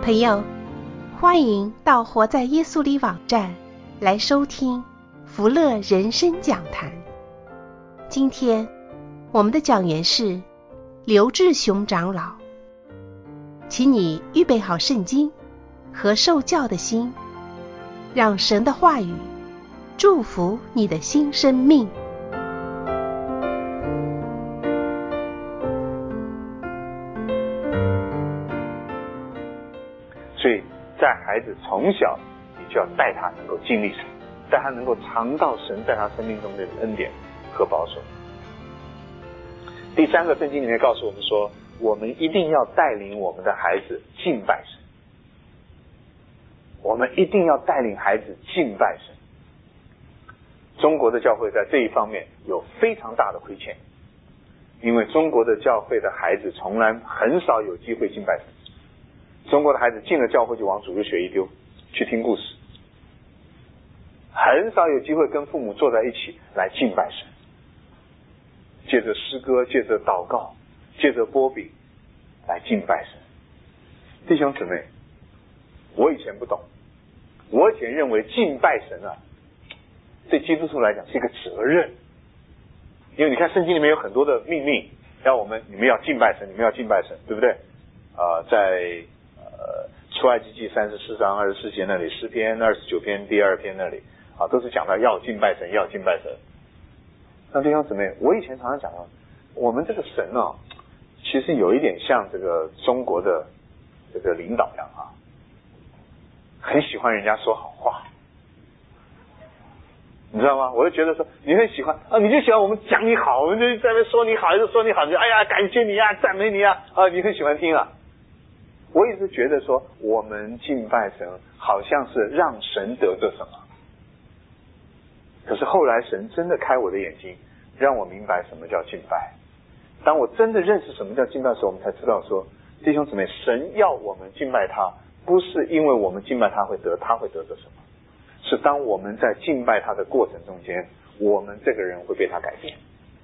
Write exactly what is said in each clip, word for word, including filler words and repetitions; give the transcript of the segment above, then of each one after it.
朋友，欢迎到活在耶稣里网站来收听福乐人生讲坛。今天我们的讲员是刘志雄长老，请你预备好圣经和受教的心，让神的话语祝福你的新生命。 所以在孩子从小，你就要带他能够经历神，带他能够尝到神在他生命中的恩典和保守。第三个，圣经里面告诉我们说，我们一定要带领我们的孩子敬拜神，我们一定要带领孩子敬拜神。中国的教会在这一方面有非常大的亏欠，因为中国的教会的孩子从来很少有机会敬拜神。中国的孩子进了教会就往主日学一丢，去听故事，很少有机会跟父母坐在一起来敬拜神，借着诗歌，借着祷告，借着波比来敬拜神。弟兄姊妹，我以前不懂，我以前认为敬拜神啊，对基督徒来讲是一个责任，因为你看圣经里面有很多的命令，要我们你们要敬拜神，你们要敬拜神，对不对？呃，在呃出埃及记三十四章二十四节那里，诗篇二十九篇第二篇那里啊，都是讲到要敬拜神，要敬拜神。那弟兄姊妹，我以前常常讲到，我们这个神啊，其实有一点像这个中国的这个领导一样啊，很喜欢人家说好话，你知道吗？我就觉得说，你很喜欢啊，你就喜欢我们讲你好，我们就在那边说你好，还是说你好，你就哎呀感谢你啊，赞美你啊，啊，你很喜欢听啊。我一直觉得说，我们敬拜神好像是让神得着什么，可是后来神真的开我的眼睛，让我明白什么叫敬拜。当我真的认识什么叫敬拜的时候，我们才知道说，弟兄姊妹，神要我们敬拜他，不是因为我们敬拜他会得他会得着什么，是当我们在敬拜他的过程中间，我们这个人会被他改变，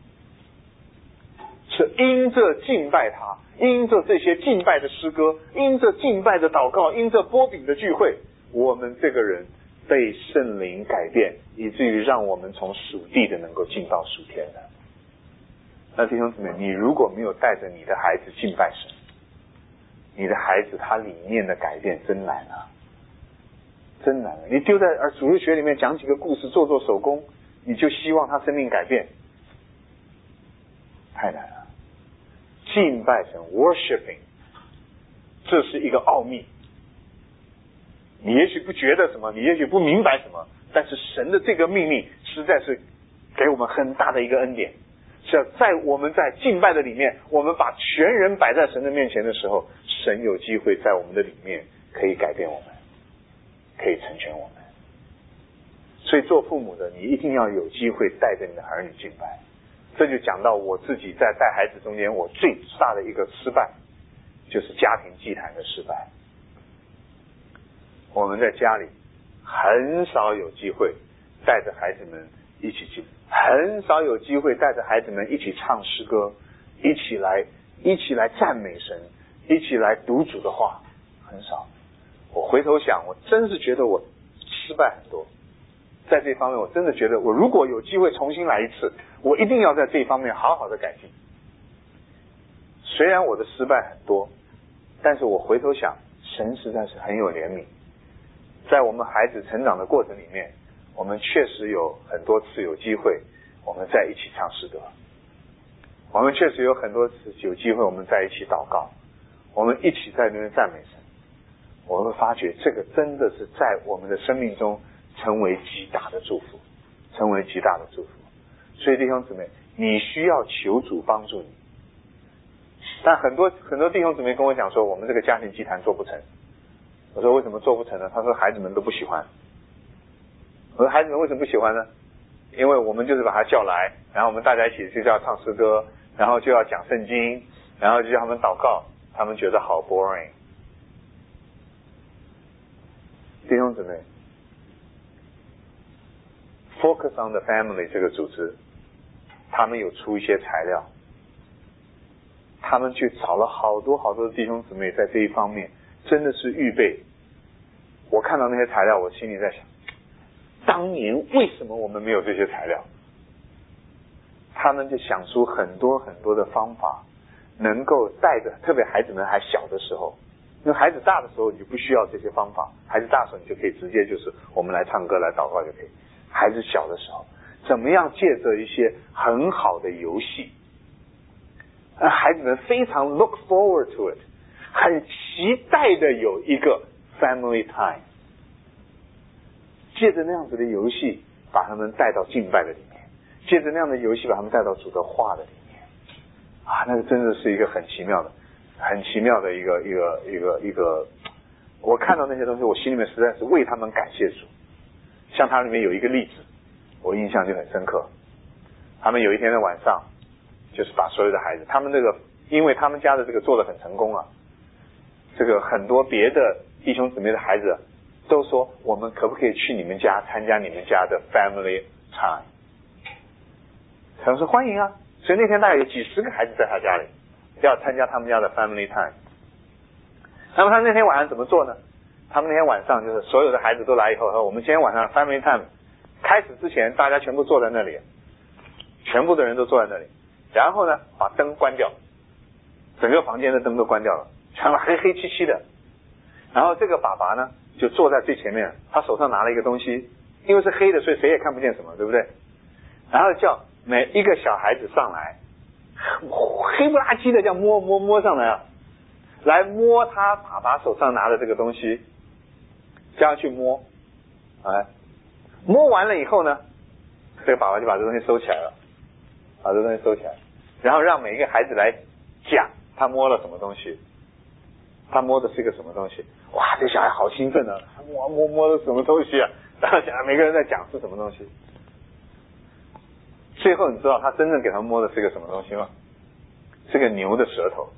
是因着敬拜他，因着这些敬拜的诗歌，因着敬拜的祷告，因着波比的聚会，我们这个人被圣灵改变，以至于让我们从属地的能够进到属天的。那弟兄姊妹，你如果没有带着你的孩子敬拜神，你的孩子他里面的改变真难啊，真难啊！你丢在主日学里面讲几个故事，做做手工，你就希望他生命改变，太难了。敬拜神 worshiping， 这是一个奥秘。你也许不觉得什么，你也许不明白什么，但是神的这个命令实在是给我们很大的一个恩典，是要在我们在敬拜的里面，我们把全人摆在神的面前的时候，神有机会在我们的里面可以改变我们，可以成全我们。所以做父母的，你一定要有机会带着你的儿女敬拜。这就讲到我自己在带孩子中间，我最大的一个失败，就是家庭祭坛的失败。我们在家里很少有机会带着孩子们一起敬，很少有机会带着孩子们一起唱诗歌，一起来一起来赞美神，一起来读主的话，很少。我回头想，我真是觉得我失败很多。在这方面，我真的觉得，我如果有机会重新来一次，我一定要在这方面好好的改进。虽然我的失败很多，但是我回头想，神实在是很有怜悯。在我们孩子成长的过程里面，我们确实有很多次有机会，我们在一起唱诗歌，我们确实有很多次有机会，我们在一起祷告，我们一起在那边赞美神。我会发觉这个真的是在我们的生命中成为极大的祝福，成为极大的祝福。所以弟兄姊妹，你需要求主帮助你。但很多很多弟兄姊妹跟我讲说，我们这个家庭祭坛做不成。我说为什么做不成呢？他说孩子们都不喜欢。我说孩子们为什么不喜欢呢？因为我们就是把他叫来，然后我们大家一起就要唱诗歌，然后就要讲圣经，然后就叫他们祷告，他们觉得好 boring。弟兄姊妹， Focus on the Family 这个组织，他们有出一些材料，他们去找了好多好多的弟兄姊妹在这一方面真的是预备。我看到那些材料，我心里在想，当年为什么我们没有这些材料？他们就想出很多很多的方法，能够带着，特别孩子们还小的时候，因为孩子大的时候你就不需要这些方法，孩子大的时候你就可以直接就是我们来唱歌来祷告就可以。孩子小的时候，怎么样借着一些很好的游戏，孩子们非常 look forward to it， 很期待的有一个 family time， 借着那样子的游戏把他们带到敬拜的里面，借着那样的游戏把他们带到主的话的里面啊，那个真的是一个很奇妙的很奇妙的一个一个一个一个我看到那些东西，我心里面实在是为他们感谢主。像它里面有一个例子我印象就很深刻，他们有一天的晚上就是把所有的孩子，他们这个因为他们家的这个做得很成功啊，这个很多别的弟兄姊妹的孩子都说我们可不可以去你们家参加你们家的 family time， 他们说欢迎啊，所以那天大概有几十个孩子在他家里要参加他们家的 family time。 那么他那天晚上怎么做呢？他们那天晚上就是所有的孩子都来以后，我们今天晚上 family time 开始之前大家全部坐在那里，全部的人都坐在那里，然后呢把灯关掉，整个房间的灯都关掉了，全部黑黑漆漆的，然后这个爸爸呢就坐在最前面，他手上拿了一个东西，因为是黑的所以谁也看不见什么，对不对？然后叫每一个小孩子上来，黑不拉几的这样摸摸摸上来啊，来摸他爸爸手上拿的这个东西，这样去摸，哎，摸完了以后呢，这个爸爸就把这东西收起来了，把这东西收起来，然后让每一个孩子来讲他摸了什么东西，他摸的是一个什么东西。哇，这小孩好兴奋啊，摸摸摸的什么东西啊，然后每个人在讲是什么东西。最后你知道他真正给他们摸的是个什么东西吗？是个牛的舌头。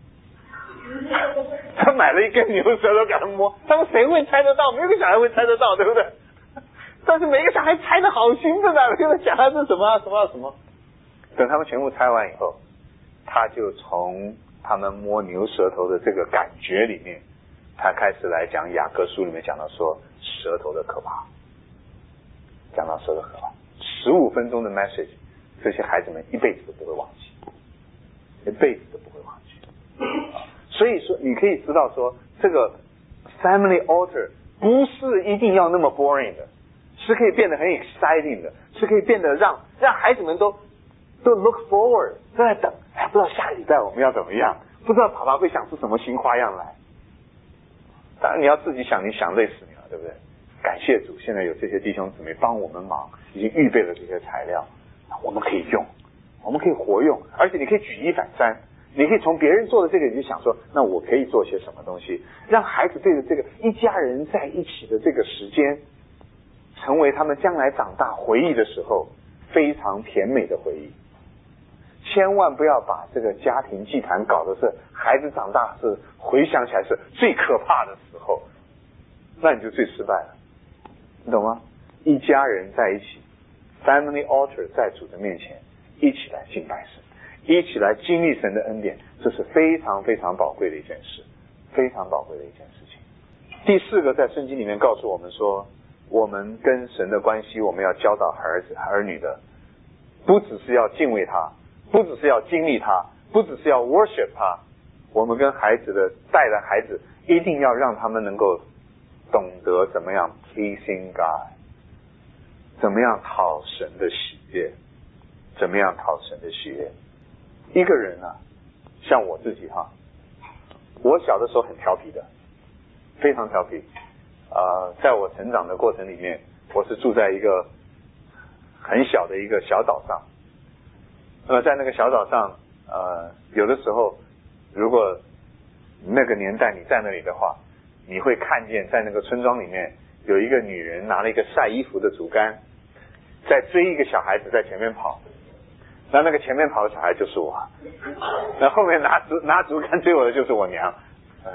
他买了一根牛舌头给他们摸，他们谁会猜得到？没有个小孩会猜得到，对不对？但是每个小孩猜得好兴奋啊，跟他讲他是什么什么什么。等他们全部猜完以后，他就从他们摸牛舌头的这个感觉里面，他开始来讲雅各书里面讲到说舌头的可怕，讲到舌头的可怕。十五分钟的 message， 这些孩子们一辈子都不会忘记，一辈子都不会忘记。所以说你可以知道说这个 family altar 不是一定要那么 boring 的，是可以变得很 exciting 的，是可以变得让让孩子们都都 look forward， 都在等，哎，不知道下礼拜我们要怎么样，不知道爸爸会想出什么新花样来。当然你要自己想，你想累死你了，对不对？感谢主，现在有这些弟兄姊妹帮我们忙，已经预备了这些材料，我们可以用，我们可以活用，而且你可以举一反三，你可以从别人做的这个你就想说，那我可以做些什么东西，让孩子对着这个一家人在一起的这个时间，成为他们将来长大回忆的时候非常甜美的回忆。千万不要把这个家庭祭坛搞的是孩子长大是回想起来是最可怕的时候，那你就最失败了，你懂吗？一家人在一起 family altar 在主的面前一起来敬拜神，一起来经历神的恩典，这是非常非常宝贵的一件事，非常宝贵的一件事情。第四个，在圣经里面告诉我们说，我们跟神的关系，我们要教导儿子儿女的，不只是要敬畏他，不只是要经历他，不只是要 worship 他，我们跟孩子的带的孩子一定要让他们能够懂得怎么样 pleasing God， 怎么样讨神的喜悦，怎么样讨神的喜悦。一个人啊，像我自己哈，我小的时候很调皮的，非常调皮。呃，在我成长的过程里面，我是住在一个很小的一个小岛上。那么在那个小岛上，呃，有的时候，如果那个年代你在那里的话，你会看见在那个村庄里面有一个女人拿了一个晒衣服的竹竿，在追一个小孩子在前面跑。那那个前面跑的小孩就是我，那后面拿竹拿竹竿追我的就是我娘。嗯，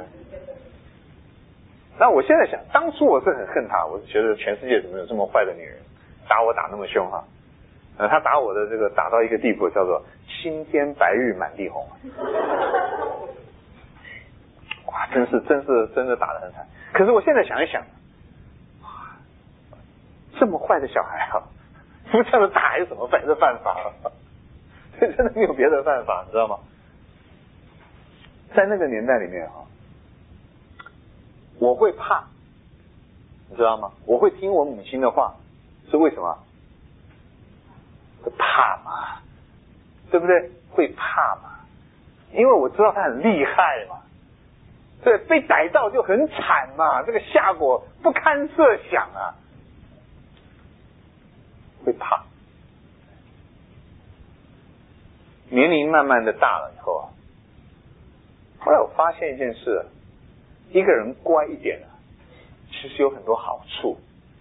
那我现在想，当初我是很恨她，我是觉得全世界怎么有这么坏的女人，打我打那么凶哈。呃，她打我的这个打到一个地步，叫做青天白日满地红。哇， 真是真是真的打得很惨。可是我现在想一想，这么坏的小孩啊，不这样的打还有什么别的办法啊？真的没有别的办法，你知道吗？在那个年代里面啊，我会怕，你知道吗？我会听我母亲的话，是为什么？怕嘛，对不对？会怕嘛，因为我知道他很厉害嘛。对，被逮到就很惨嘛，这个下果不堪设想啊，会怕。年龄慢慢的大了以后啊，后来我发现一件事，一个人乖一点啊，其实有很多好处。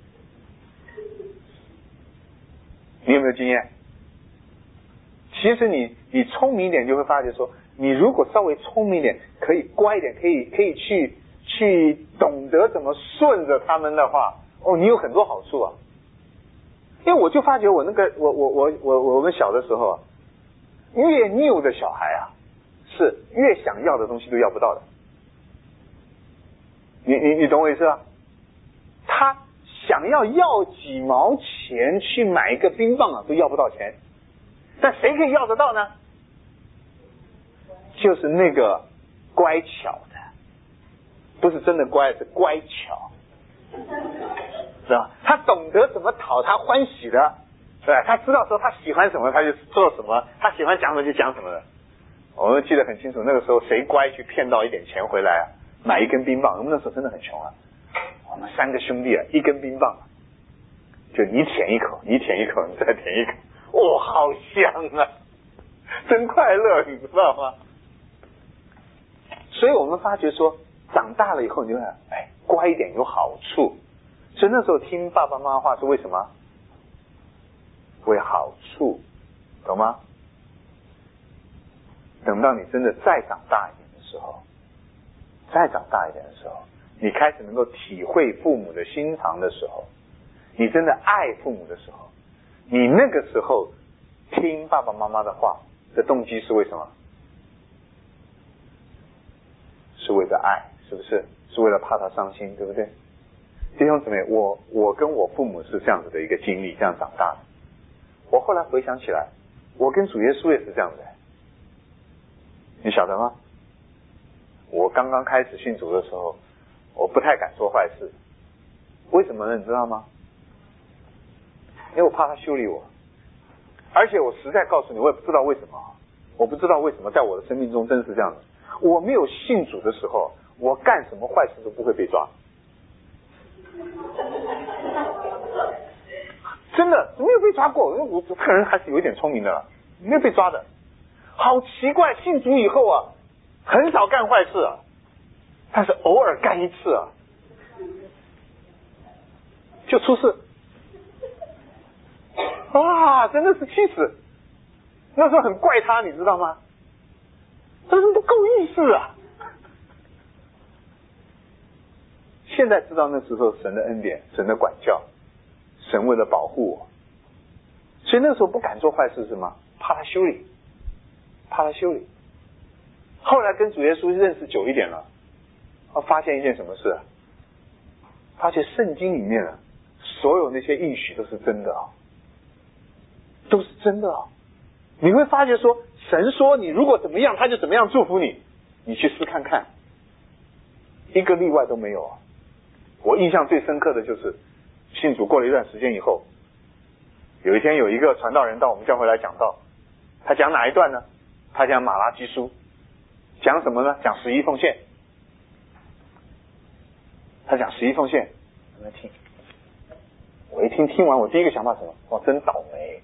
你有没有经验？其实你你聪明一点，就会发觉说，你如果稍微聪明一点，可以乖一点，可以可以去去懂得怎么顺着他们的话，哦，你有很多好处啊。因为我就发觉我那个我我我我我们小的时候啊，越拗的小孩啊，是越想要的东西都要不到的。你你你懂我意思吧？他想要要几毛钱去买一个冰棒啊，都要不到钱。但谁可以要得到呢？就是那个乖巧的，不是真的乖，是乖巧，是吧？他懂得怎么讨他欢喜的，对吧？他知道说他喜欢什么他就做什么，他喜欢讲什么就讲什么的。我们记得很清楚，那个时候谁乖去骗到一点钱回来啊，买一根冰棒。我们那时候真的很穷啊，我们三个兄弟啊，一根冰棒，就你舔一口，你舔一口，你再舔一口。哦，好香啊，真快乐，你知道吗？所以我们发觉说，长大了以后，你就会哎，乖一点有好处。所以那时候听爸爸妈妈话是为什么？为好处，懂吗？等到你真的再长大一点的时候，再长大一点的时候，你开始能够体会父母的心肠的时候，你真的爱父母的时候，你那个时候听爸爸妈妈的话的动机是为什么？是为了爱，是不是？是为了怕他伤心，对不对？弟兄姊妹，我我跟我父母是这样子的一个经历，这样长大的。我后来回想起来，我跟主耶稣也是这样的，你晓得吗？我刚刚开始信主的时候，我不太敢做坏事，为什么呢？你知道吗？因为我怕他修理我，而且我实在告诉你，我也不知道为什么，我不知道为什么在我的生命中真是这样的。我没有信主的时候，我干什么坏事都不会被抓，真的没有被抓过。因为我这个人还是有一点聪明的了，没有被抓的。好奇怪，信主以后啊，很少干坏事啊，但是偶尔干一次啊，就出事。啊，真的是气死！那时候很怪他，你知道吗？他怎么不够意思啊？现在知道那时候神的恩典，神的管教，神为了保护我，所以那时候不敢做坏事是吗？怕他修理，怕他修理。后来跟主耶稣认识久一点了，他发现一件什么事？发现圣经里面啊，所有那些应许都是真的啊。都是真的啊！你会发觉说，神说你如果怎么样，他就怎么样祝福你。你去试看看，一个例外都没有啊！我印象最深刻的就是信主过了一段时间以后，有一天有一个传道人到我们教会来讲道，他讲哪一段呢？他讲马拉基书，讲什么呢？讲十一奉献。他讲十一奉献，我们听。我一听听完，我第一个想法是什么？哇，真倒霉！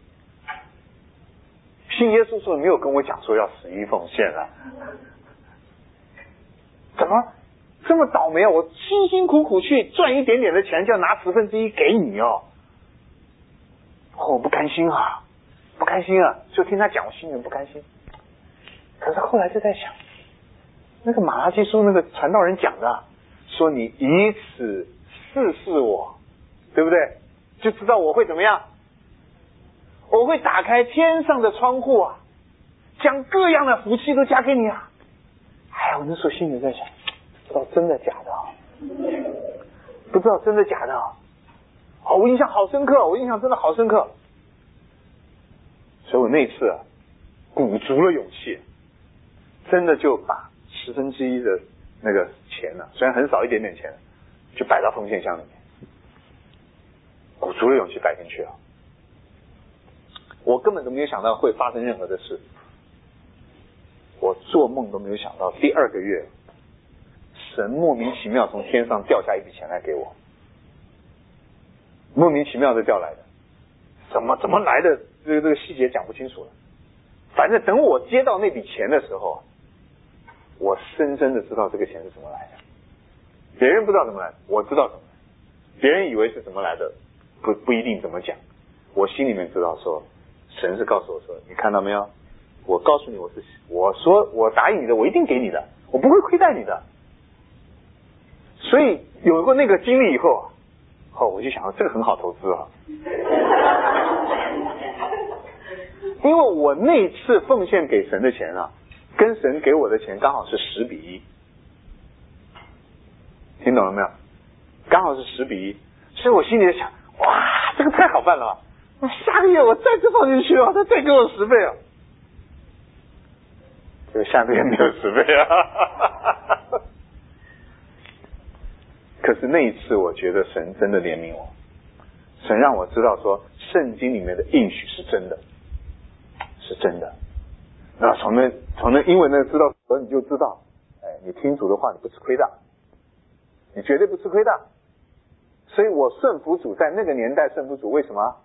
信耶稣时候没有跟我讲说要十一奉献啊，怎么这么倒霉啊？我辛辛苦苦去赚一点点的钱，就要拿十分之一给你哦，哦，我不甘心啊，不甘心啊！就听他讲，我心里不甘心。可是后来就在想，那个马拉基书那个传道人讲的，说你以此试试我，对不对？就知道我会怎么样。我会打开天上的窗户啊，将各样的福气都加给你啊！哎呀，我那时候心里在想， 不知道真的假的，不知道真的假的。哦，我印象好深刻，我印象真的好深刻。所以我那次啊，鼓足了勇气，真的就把十分之一的那个钱呢、啊，虽然很少一点点钱，就摆到奉献箱里面，鼓足了勇气摆进去了。我根本都没有想到会发生任何的事，我做梦都没有想到，第二个月，神莫名其妙从天上掉下一笔钱来给我，莫名其妙的掉来的，怎么怎么来的，这个这个细节讲不清楚了。反正等我接到那笔钱的时候，我深深的知道这个钱是怎么来的。别人不知道怎么来的，我知道怎么来。别人以为是怎么来的，不不一定怎么讲。我心里面知道说，神是告诉我说，你看到没有？我告诉你，我是我说我答应你的，我一定给你的，我不会亏待你的。所以有过那个经历以后，哦，我就想到这个很好投资啊。因为我那次奉献给神的钱啊，跟神给我的钱刚好是十比一，听懂了没有？刚好是十比一，所以我心里在想，哇，这个太好办了吧！那下个月我再次放进去啊，他再给我十倍啊！就下个月没有十倍啊。可是那一次，我觉得神真的怜悯我，神让我知道说，圣经里面的应许是真的。是真的，那从那从那因为那知道，你就知道，哎，你听主的话，你不吃亏的，你绝对不吃亏的。所以我顺服主，在那个年代顺服主，为什么？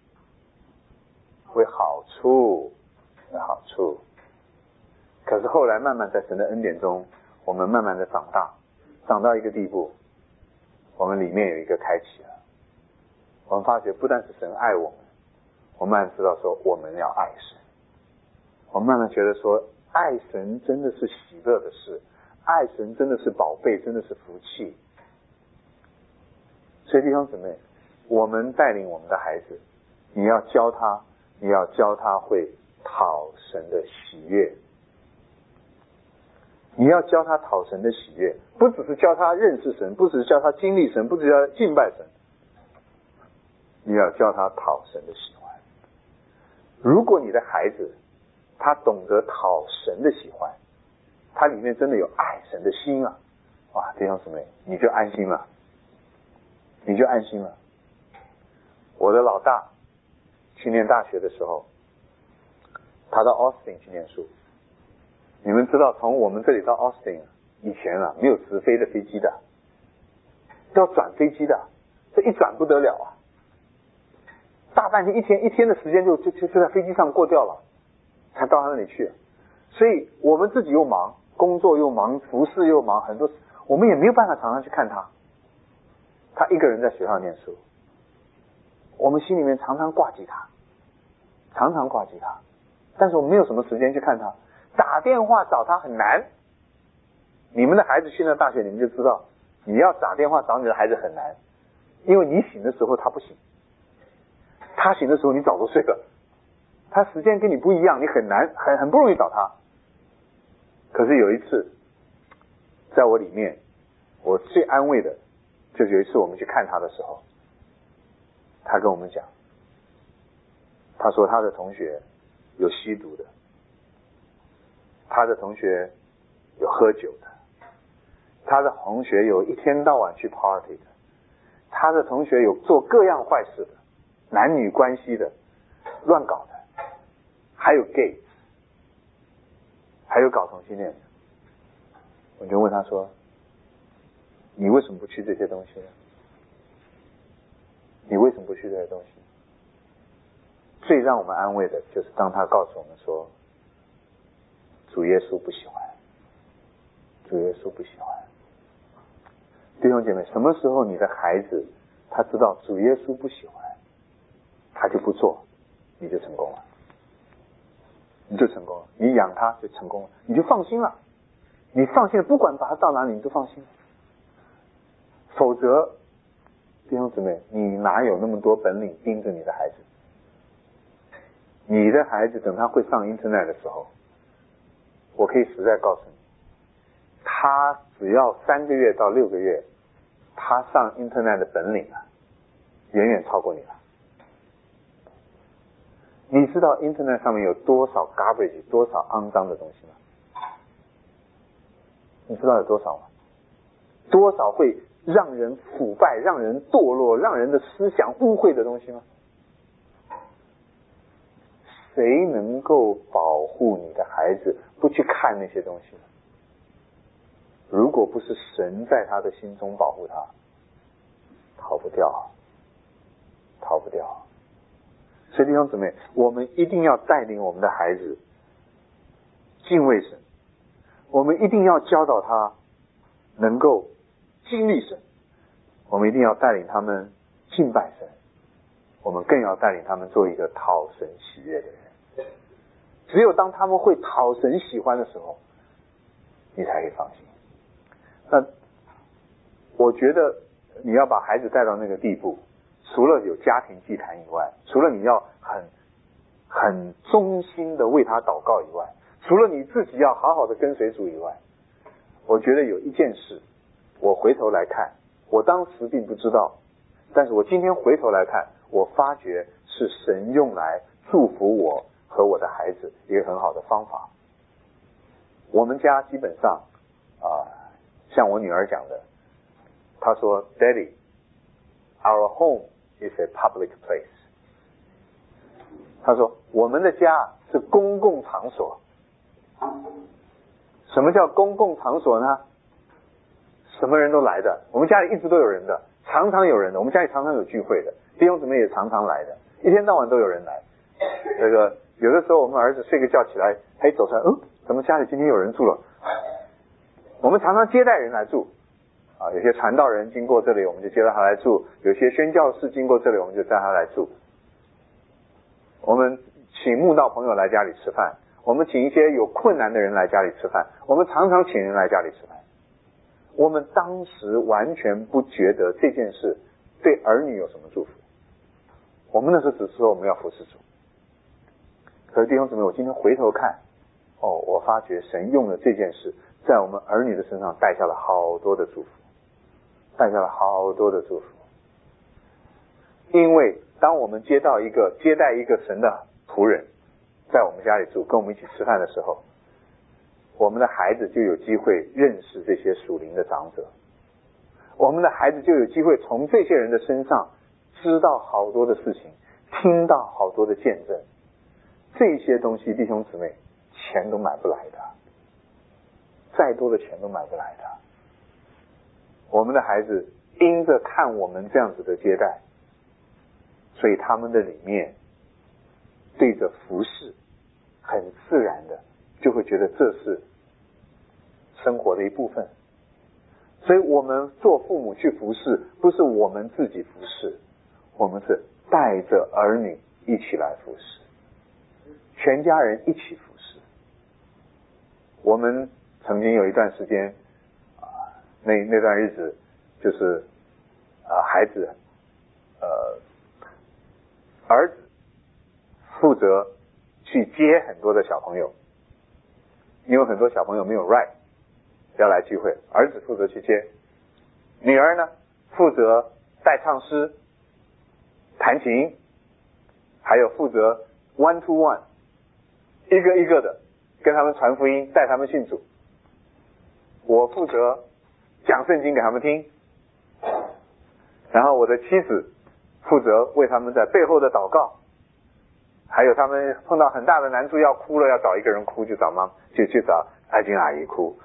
为好处，为好处。可是后来慢慢在神的恩典中，我们慢慢的长大，长到一个地步，我们里面有一个开启了。我们发觉不但是神爱我们，我们慢慢知道说我们要爱神。我慢慢觉得说，爱神真的是喜乐的事，爱神真的是宝贝，真的是福气。所以弟兄姊妹，我们带领我们的孩子，你要教他，你要教他会讨神的喜悦。你要教他讨神的喜悦，不只是教他认识神，不只是教他经历神，不只是教他敬拜神，你要教他讨神的喜欢。如果你的孩子他懂得讨神的喜欢，他里面真的有爱神的心啊！哇，弟兄姊妹，你就安心了，你就安心了。我的老大去念大学的时候，他到 Austin 去念书。你们知道，从我们这里到 Austin 以前啊，没有直飞的飞机的，都要转飞机的，这一转不得了啊！大半天一天一天的时间就就就就在飞机上过掉了。才到他那里去，所以我们自己又忙，工作又忙，服侍又忙，很多我们也没有办法常常去看他。他一个人在学校念书，我们心里面常常挂记他，常常挂记他，但是我们没有什么时间去看他，打电话找他很难。你们的孩子去那大学，你们就知道，你要打电话找你的孩子很难，因为你醒的时候他不醒，他醒的时候你早都睡了。他时间跟你不一样，你很难很很不容易找他。可是有一次，在我里面，我最安慰的，就是有一次我们去看他的时候，他跟我们讲，他说他的同学有吸毒的，他的同学有喝酒的，他的同学有一天到晚去 party 的，他的同学有做各样坏事的，男女关系的，乱搞的。还有 gay， 还有搞同性恋的。我就问他说，你为什么不去这些东西呢？你为什么不去这些东西？最让我们安慰的就是当他告诉我们说，主耶稣不喜欢，主耶稣不喜欢。弟兄姐妹，什么时候你的孩子他知道主耶稣不喜欢，他就不做，你就成功了。你就成功了，你养他就成功了，你就放心了，你放心了，不管把他到哪里，你都放心了。否则，弟兄姊妹，你哪有那么多本领盯着你的孩子？你的孩子等他会上 internet 的时候，我可以实在告诉你，他只只要三个月到六个月，他上 Internet 的本领啊，远远超过你了。你知道 Internet 上面有多少 garbage， 多少肮脏的东西吗？你知道有多少吗？多少会让人腐败、让人堕落、让人的思想污秽的东西吗？谁能够保护你的孩子不去看那些东西呢？如果不是神在他的心中保护他，逃不掉，逃不掉。所以弟兄姊妹，我们一定要带领我们的孩子敬畏神，我们一定要教导他能够经历神，我们一定要带领他们敬拜神，我们更要带领他们做一个讨神喜悦的人。只有当他们会讨神喜欢的时候，你才可以放心。那我觉得你要把孩子带到那个地步，除了有家庭祭坛以外，除了你要很很忠心的为他祷告以外，除了你自己要好好的跟随主以外，我觉得有一件事，我回头来看，我当时并不知道，但是我今天回头来看，我发觉是神用来祝福我和我的孩子一个很好的方法。我们家基本上啊、呃，像我女儿讲的，她说 Daddy, our home is a public place。 她说我们的家是公共场所。什么叫公共场所呢？什么人都来的，我们家里一直都有人的，常常有人的，我们家里常常有聚会的，弟兄姊妹也常常来的，一天到晚都有人来。这个有的时候我们儿子睡个觉起来，哎，走出来，嗯，怎么家里今天有人住了？我们常常接待人来住啊，有些传道人经过这里，我们就接待他来住；有些宣教士经过这里，我们就带他来住。我们请慕道朋友来家里吃饭，我们请一些有困难的人来家里吃饭，我们常常请人来家里吃饭。我们当时完全不觉得这件事对儿女有什么祝福，我们那时候只是说我们要服侍主。可是弟兄姊妹，我今天回头看，哦，我发觉神用了这件事在我们儿女的身上带下了好多的祝福，带下了好多的祝福。因为当我们接到一个接待一个神的仆人在我们家里住，跟我们一起吃饭的时候，我们的孩子就有机会认识这些属灵的长者，我们的孩子就有机会从这些人的身上知道好多的事情，听到好多的见证。这些东西弟兄姊妹钱都买不来的，再多的钱都买不来的。我们的孩子因着看我们这样子的接待，所以他们的里面对着服侍很自然的就会觉得这是生活的一部分。所以我们做父母去服侍，不是我们自己服侍，我们是带着儿女一起来服侍，全家人一起服侍。我们曾经有一段时间啊，那那段日子就是啊，孩子呃儿子负责去接很多的小朋友，因为很多小朋友没有 right 要来聚会，儿子负责去接。女儿呢负责带唱诗、弹琴，还有负责 one to one 一个一个的跟他们传福音，带他们信主。我负责讲圣经给他们听，然后我的妻子负责为他们在背后的祷告，还有他们碰到很大的难处要哭了，要找一个人哭，就找妈就去找爱金阿姨哭。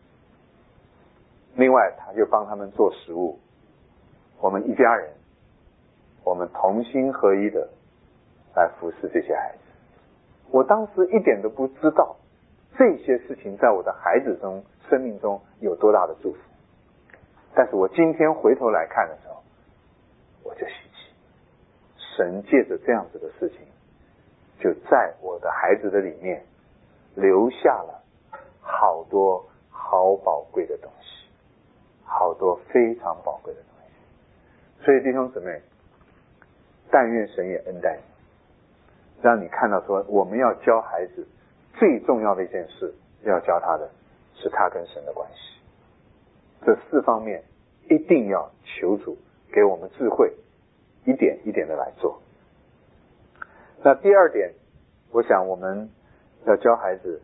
另外他就帮他们做食物，我们一家人我们同心合一的来服侍这些孩子。我当时一点都不知道这些事情在我的孩子中生命中有多大的祝福，但是我今天回头来看的时候，我就稀奇，神借着这样子的事情就在我的孩子的里面留下了好多好宝贵的东西，好多非常宝贵的东西。所以弟兄姊妹，但愿神也恩待你，让你看到说我们要教孩子最重要的一件事，要教他的是他跟神的关系。 这四方面一定要求主给我们智慧，一点一点的来做。那第二点，我想我们要教孩子，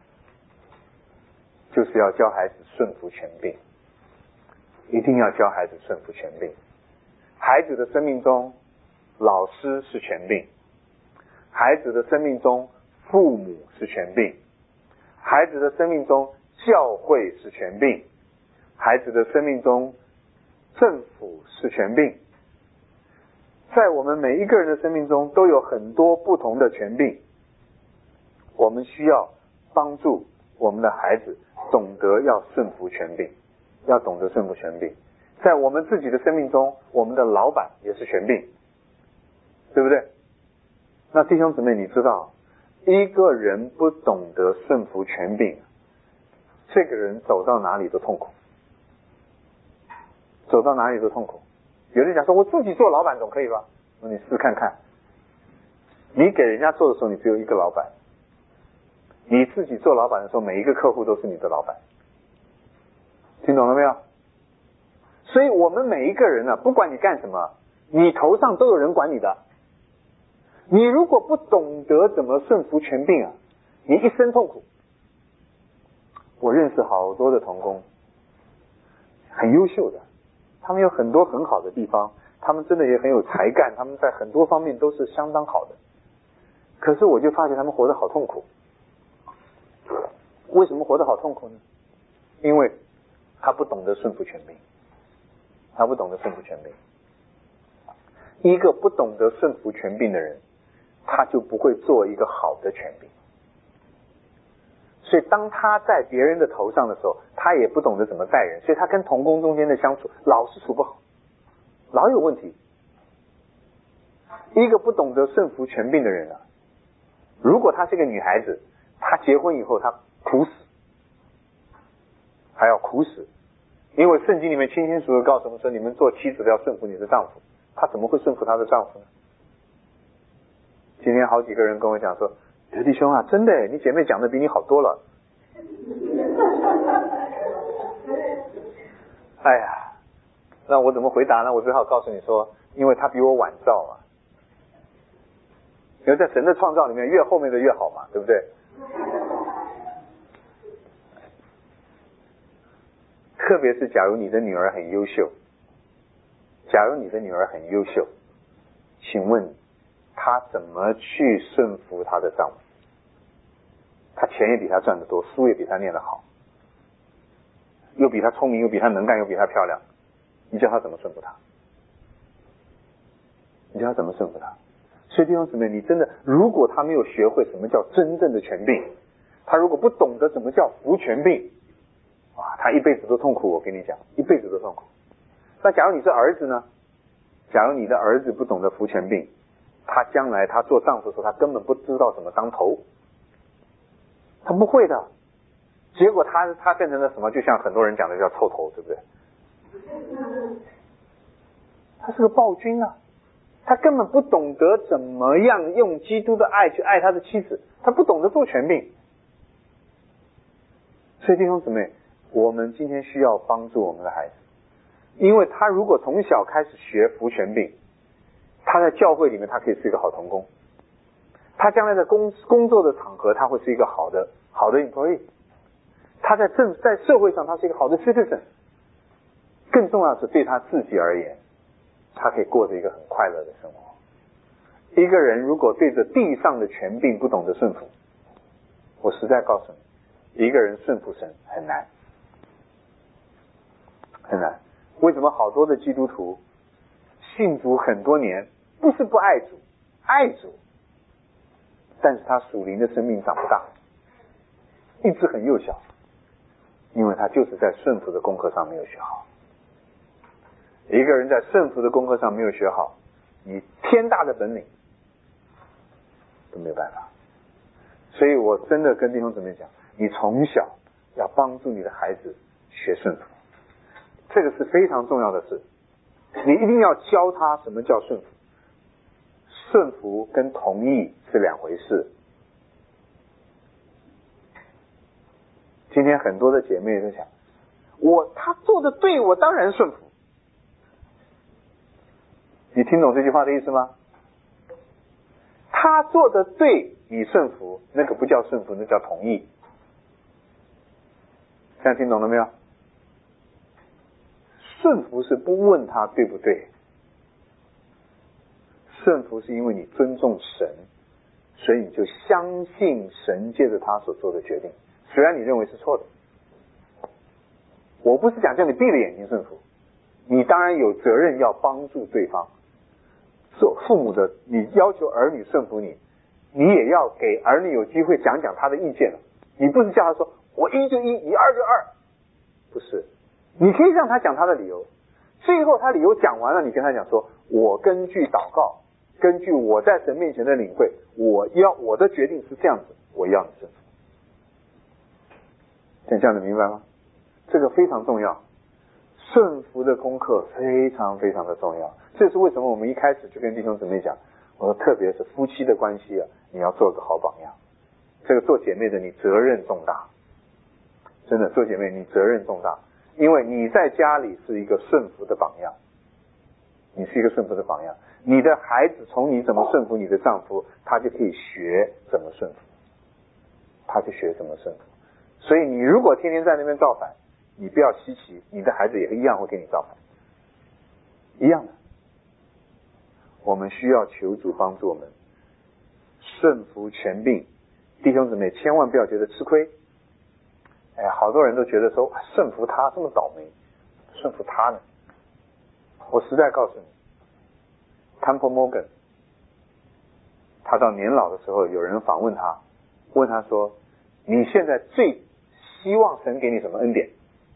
就是要教孩子顺服权柄，一定要教孩子顺服权柄。孩子的生命中，老师是权柄；孩子的生命中，父母是权柄；孩子的生命中，教会是权柄；孩子的生命中，政府是权柄。在我们每一个人的生命中都有很多不同的权柄，我们需要帮助我们的孩子懂得要顺服权柄，要懂得顺服权柄。在我们自己的生命中，我们的老板也是权柄，对不对？那弟兄姊妹，你知道一个人不懂得顺服权柄，这个人走到哪里都痛苦，走到哪里都痛苦。有人讲说我自己做老板总可以吧？那你试试看看，你给人家做的时候你只有一个老板，你自己做老板的时候每一个客户都是你的老板，听懂了没有？所以我们每一个人呢、啊，不管你干什么，你头上都有人管你的。你如果不懂得怎么顺服权柄啊，你一生痛苦。我认识好多的同工，很优秀的，他们有很多很好的地方，他们真的也很有才干，他们在很多方面都是相当好的。可是我就发现他们活得好痛苦。为什么活得好痛苦呢？因为他不懂得顺服权柄，他不懂得顺服权柄。一个不懂得顺服权柄的人，他就不会做一个好的权柄。所以当他在别人的头上的时候，他也不懂得怎么待人，所以他跟同工中间的相处老是处不好，老有问题。一个不懂得顺服权柄的人啊，如果她是个女孩子，她结婚以后她苦死，还要苦死，因为圣经里面清清楚楚告诉我们说，你们做妻子的要顺服你的丈夫。她怎么会顺服她的丈夫呢？今天好几个人跟我讲说，刘弟兄啊，真的，你姐妹讲的比你好多了。哎呀，那我怎么回答呢？我只好告诉你说，因为她比我晚造嘛。因为在神的创造里面，越后面的越好嘛，对不对？特别是假如你的女儿很优秀，假如你的女儿很优秀，请问她怎么去顺服她的丈夫？她钱也比她赚得多，书也比她念得好，又比她聪明，又比她能干，又比她漂亮，你叫她怎么顺服她？你叫她怎么顺服她？所以弟兄姊妹，你真的，如果她没有学会什么叫真正的权柄，她如果不懂得什么叫服权柄，哇，她一辈子都痛苦，我跟你讲，一辈子都痛苦。那假如你是儿子呢？假如你的儿子不懂得服权柄，他将来他做丈夫的时候，他根本不知道怎么当头，他不会的。结果他他变成了什么？就像很多人讲的叫臭头，对不对？他是个暴君啊，他根本不懂得怎么样用基督的爱去爱他的妻子，他不懂得做权柄。所以弟兄姊妹，我们今天需要帮助我们的孩子，因为他如果从小开始学服权柄，他在教会里面他可以是一个好同工，他将来的工工作的场合他会是一个好的好的 employee， 他在政在社会上他是一个好的 citizen， 更重要的是对他自己而言，他可以过着一个很快乐的生活。一个人如果对着地上的权柄不懂得顺服，我实在告诉你，一个人顺服神很难很难。为什么好多的基督徒信主很多年，不是不爱主，爱主，但是他属灵的生命长不大，一直很幼小，因为他就是在顺服的功课上没有学好。一个人在顺服的功课上没有学好，你天大的本领都没有办法。所以我真的跟弟兄姊妹讲，你从小要帮助你的孩子学顺服，这个是非常重要的事。你一定要教他什么叫顺服，顺服跟同意是两回事。今天很多的姐妹在想， 我他做的对，我当然顺服。你听懂这句话的意思吗？他做的对，你顺服，那个不叫顺服，那叫同意。这样听懂了没有？顺服是不问他对不对，顺服是因为你尊重神，所以你就相信神借着他所做的决定，虽然你认为是错的。我不是讲叫你闭着眼睛顺服，你当然有责任要帮助对方。做父母的，你要求儿女顺服你，你也要给儿女有机会讲讲他的意见了。你不是叫他说我一就一，你二就二，不是。你可以让他讲他的理由，最后他理由讲完了，你跟他讲说，我根据祷告，根据我在神面前的领会，我要我的决定是这样子，我要你顺服。现在这样子明白吗？这个非常重要，顺服的功课非常非常的重要。这是为什么我们一开始就跟弟兄姊妹讲，我说特别是夫妻的关系啊，你要做个好榜样。这个做姐妹的你责任重大，真的做姐妹你责任重大，因为你在家里是一个顺服的榜样，你是一个顺服的榜样，你的孩子从你怎么顺服你的丈夫，他就可以学怎么顺服，他就学怎么顺服。所以你如果天天在那边造反，你不要稀奇，你的孩子也一样会给你造反，一样的。我们需要求主帮助我们顺服权柄，弟兄姊妹千万不要觉得吃亏。哎，好多人都觉得说顺服他这么倒霉，顺服他呢？我实在告诉你 ，Temple Morgan， 他到年老的时候，有人访问他，问他说：“你现在最希望神给你什么恩典？”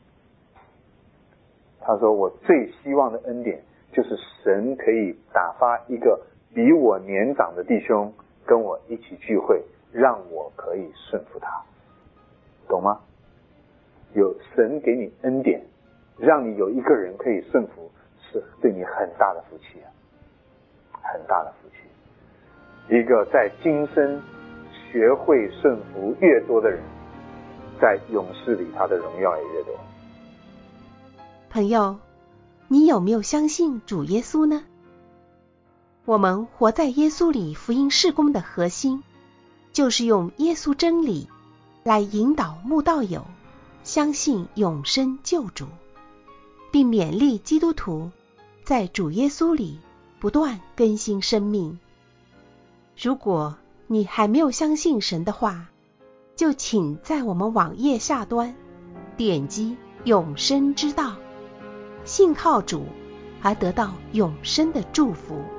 他说：“我最希望的恩典就是神可以打发一个比我年长的弟兄跟我一起聚会，让我可以顺服他。”懂吗？有神给你恩典，让你有一个人可以顺服，是对你很大的福气啊，很大的福气。一个在今生学会顺服越多的人，在永世里他的荣耀也越多。 朋友，你有没有相信主耶稣呢？我们活在耶稣里福音事工的核心，就是用耶稣真理来引导慕道友相信永生救主，并勉励基督徒在主耶稣里不断更新生命。如果你还没有相信神的话，就请在我们网页下端点击永生之道，信靠主而得到永生的祝福。